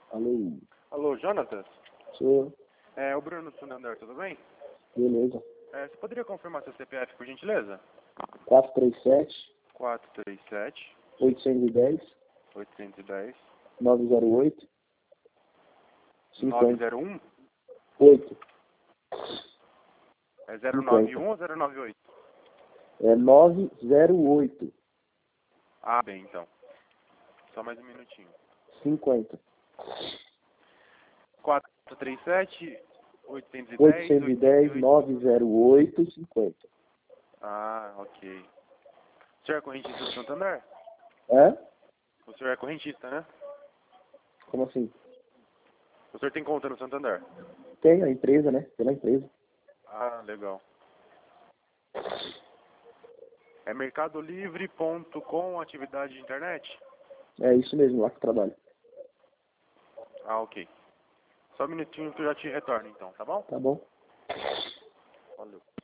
Alô, Alô, Jonatas? sou. É o Bruno do Santander, tudo bem? Beleza. Você poderia confirmar seu CPF, por gentileza? 437 437 810 810 908 50 901? 8 É 50. 091 ou 098? É 908 Ah, bem, então. Só mais um minutinho. 50 437 810 810 88. 908 50. Ah, ok. O senhor é correntista do Santander? É? O senhor é correntista, né? Como assim? O senhor tem conta no Santander? Tem a empresa, né? Pela empresa. Ah, legal. É mercadolivre.com, atividade de internet? É isso mesmo, lá que eu trabalho. Ah, ok. Só um minutinho que eu já te retorno, então, tá bom? Tá bom? Valeu.